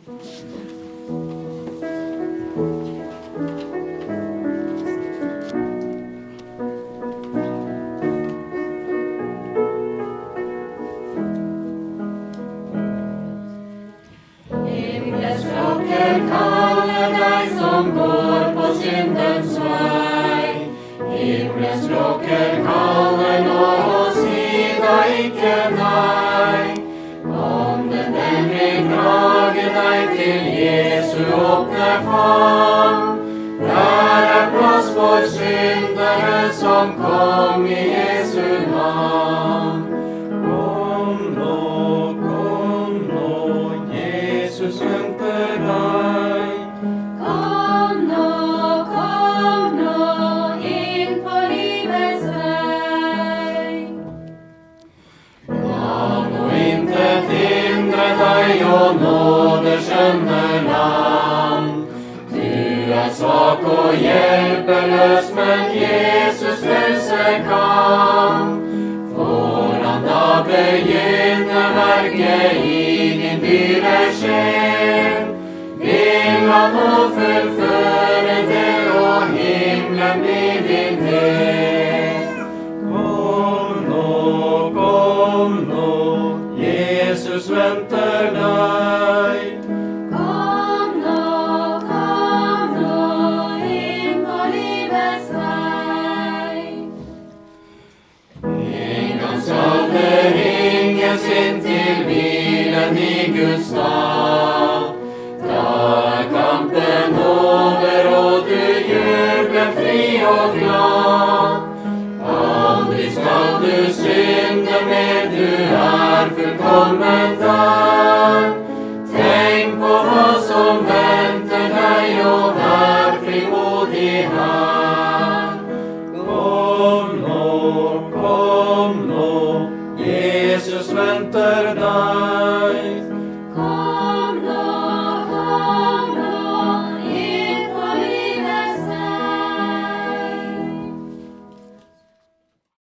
Himmelsklokker kaller deg som går på syndens vei. Himmelsklokker kaller nå og si deg ikke nei. Ånden den vil drage deg til Jesu åpne favn. Der er plass for syndere som kom i Jesu navn. Kom nå, Jesus venter deg. Kom nå, inn på livets vei. La nå intet hindre deg og nåde skjønne land. Du er svak og hjelpeløs, men Jesus frelse kan. For han da begynner verket i din dyre sjel, vil han nå fullføre det, og himmelen blir din del. Kom nå, Jesus venter deg. Kom nå, inn på livets vei. En gang skal det ringes inn til hvilen i Guds navn. Da er kampen over, og du jubler fri og glad. Aldri skal du synde mer, du er fullkommen der. Tenk på hva som venter deg, og vær frimodig her. Kom nå, Jesus venter deg.